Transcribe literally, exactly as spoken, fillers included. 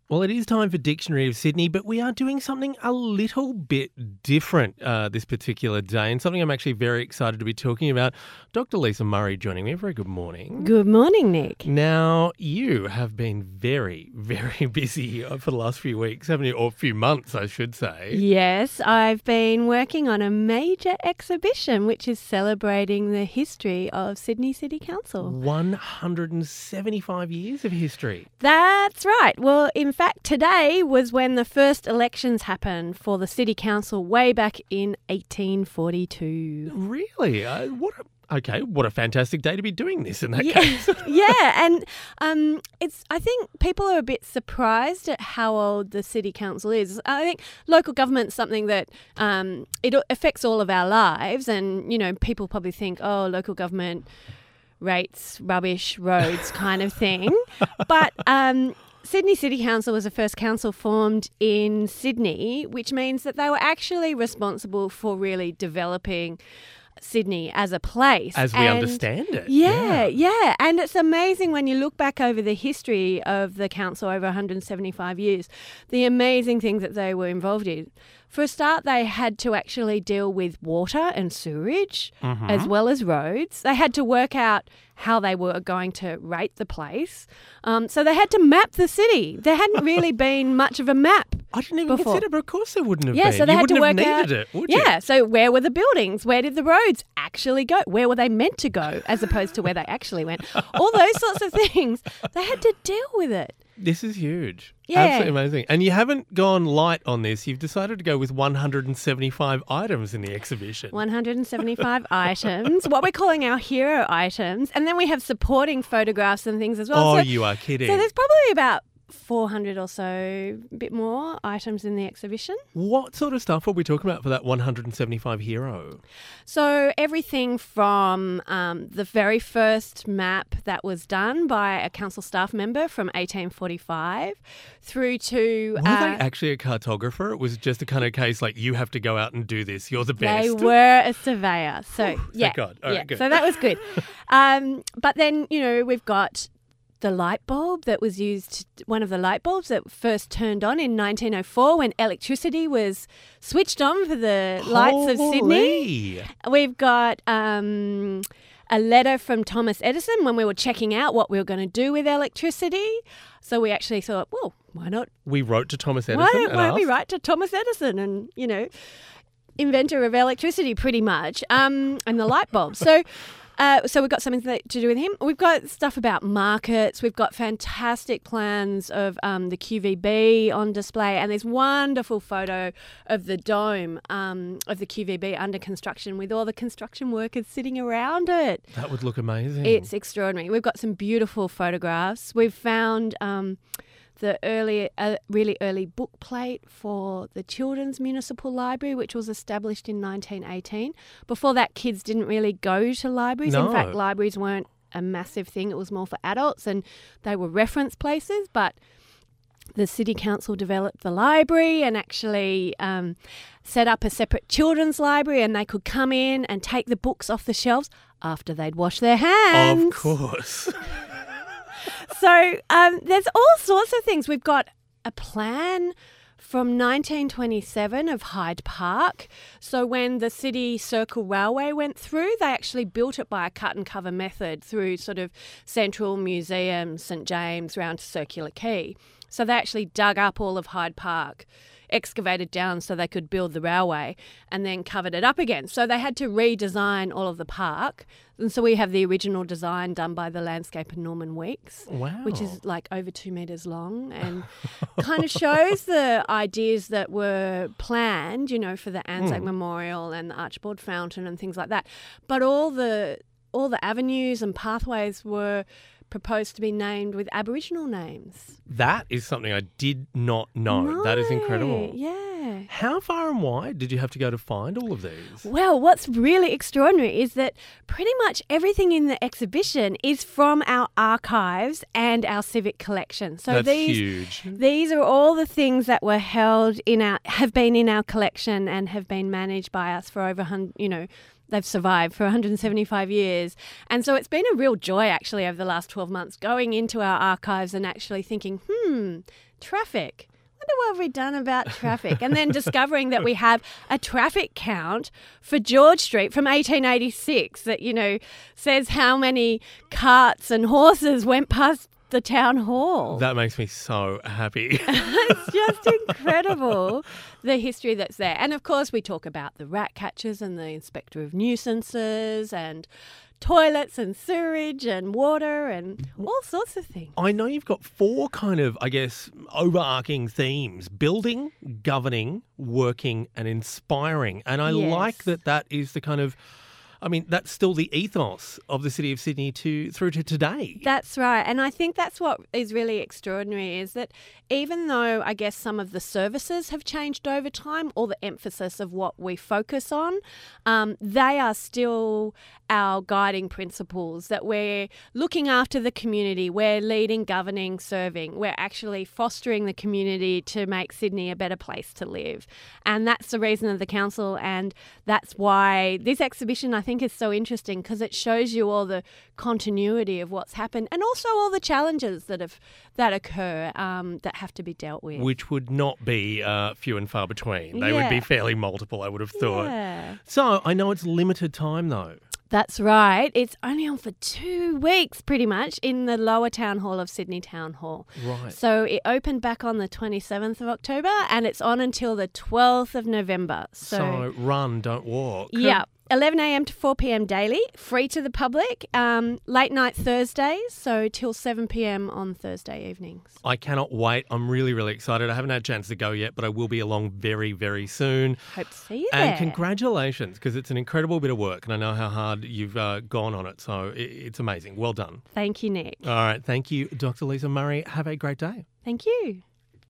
Well, it is time for Dictionary of Sydney, but we are doing something a little bit different uh, this particular day, and something I'm actually very excited to be talking about. Doctor Lisa Murray joining me. A very good morning. Good morning, Nick. Now, you have been very, very busy for the last few weeks, haven't you? Or few months, I should say. Yes, I've been working on a major exhibition which is celebrating the history of Sydney City Council. one hundred seventy-five years of history. That's right. Well, in fact, today was when the first elections happened for the City Council way back in eighteen forty-two. Really? Uh, what a Okay, what a fantastic day to be doing this in that Yeah, case. yeah, and um, it's. I think people are a bit surprised at how old the city council is. I think local government's something that um, it affects all of our lives, and you know, people probably think, oh, local government rates rubbish roads kind of thing, but. Um, Sydney City Council was the first council formed in Sydney, which means that they were actually responsible for really developing Sydney as a place. As we and understand it. Yeah, yeah, yeah. And it's amazing when you look back over the history of the council over one hundred seventy-five years, the amazing things that they were involved in. For a start, they had to actually deal with water and sewerage Mm-hmm. as well as roads. They had to work out how they were going to rate the place. Um, so they had to map the city. There hadn't really been much of a map. I didn't even before. consider, but of course there wouldn't have Yeah, been. so they you had to wouldn't work have out. needed it, would you? Yeah, so where were the buildings? Where did the roads actually go? Where were they meant to go as opposed to where they actually went? All those sorts of things. They had to deal with it. This is huge. Yeah. Absolutely amazing. And you haven't gone light on this. You've decided to go with one hundred seventy-five items in the exhibition. one hundred seventy-five items, what we're calling our hero items. And then we have supporting photographs and things as well. Oh, so, you are kidding. so there's probably about four hundred or so, a bit more items in the exhibition. What sort of stuff are we talking about for that one hundred seventy-five hero? So everything from um, the very first map that was done by a council staff member from eighteen forty-five through to... Were uh, they actually a cartographer? It was just a kind of case like, you have to go out and do this. You're the best. They were a surveyor. So, yeah. Thank God. All right, yeah. good. So that was good. um, but then, you know, we've got the light bulb that was used, one of the light bulbs that first turned on in nineteen oh four when electricity was switched on for the lights of Sydney. Holy. We've got um, a letter from Thomas Edison when we were checking out what we were going to do with electricity. So we actually thought, well, why not? We wrote to Thomas Edison Why don't, and why don't we asked- write to Thomas Edison and, you know, inventor of electricity pretty much, um, and the light bulb. So... Uh, so we've got something to do with him. We've got stuff about markets. We've got fantastic plans of um, the Q V B on display, and this wonderful photo of the dome um, of the Q V B under construction with all the construction workers sitting around it. That would look amazing. It's extraordinary. We've got some beautiful photographs. We've found... Um, the early, uh, really early book plate for the Children's Municipal Library, which was established in nineteen eighteen. Before that, kids didn't really go to libraries. No. In fact, libraries weren't a massive thing. It was more for adults, and they were reference places. But the City Council developed the library and actually um, set up a separate children's library, and they could come in and take the books off the shelves after they'd washed their hands. Of course. So um, there's all sorts of things. We've got a plan from nineteen twenty-seven of Hyde Park. So when the City Circle Railway went through, they actually built it by a cut and cover method through sort of Central Museum, St James, round to Circular Quay. So they actually dug up all of Hyde Park, excavated down so they could build the railway, and then covered it up again. So they had to redesign all of the park. And so we have the original design done by the landscaper Norman Weeks, Wow. which is like over two metres long and kind of shows the ideas that were planned, you know, for the Anzac Mm. Memorial and the Archibald Fountain and things like that. But all the all the avenues and pathways were proposed to be named with Aboriginal names. That is something I did not know. That is incredible. Yeah. How far and wide did you have to go to find all of these? Well, what's really extraordinary is that pretty much everything in the exhibition is from our archives and our civic collection. So That's these huge. these are all the things that were held in our have been in our collection and have been managed by us for over hun- you know they've survived for one hundred seventy-five years. And so it's been a real joy actually over the last twelve months going into our archives and actually thinking, hmm, traffic. Wonder what have we done about traffic? And then discovering that we have a traffic count for George Street from eighteen eighty-six that, you know, says how many carts and horses went past the town hall. That makes me so happy. It's just incredible, the history that's there. And of course, we talk about the rat catchers and the inspector of nuisances and toilets and sewerage and water and all sorts of things. I know you've got four kind of, I guess, overarching themes: building, governing, working, and inspiring. And I Yes. like that that is the kind of, I mean, that's still the ethos of the City of Sydney to through to today. That's right. And I think that's what is really extraordinary is that even though I guess some of the services have changed over time, or the emphasis of what we focus on, um, they are still our guiding principles, that we're looking after the community, we're leading, governing, serving, we're actually fostering the community to make Sydney a better place to live. And that's the reason of the council, and that's why this exhibition I think is so interesting, because it shows you all the continuity of what's happened and also all the challenges that have that occur um, that have to be dealt with. Which would not be uh, few and far between. They would be Yeah. fairly multiple, I would have thought. Yeah. So I know it's limited time though. That's right. It's only on for two weeks, pretty much, in the lower town hall of Sydney Town Hall. Right. So it opened back on the twenty-seventh of October and it's on until the twelfth of November. So, So run, don't walk. yeah. eleven a.m. to four p.m. daily, free to the public. Um, late night Thursdays, so till seven p.m. on Thursday evenings. I cannot wait. I'm really, really excited. I haven't had a chance to go yet, but I will be along very, very soon. Hope to see you And there. congratulations, because it's an incredible bit of work, and I know how hard you've uh, gone on it. So it, it's amazing. Well done. Thank you, Nick. All right. Thank you, Doctor Lisa Murray. Have a great day. Thank you.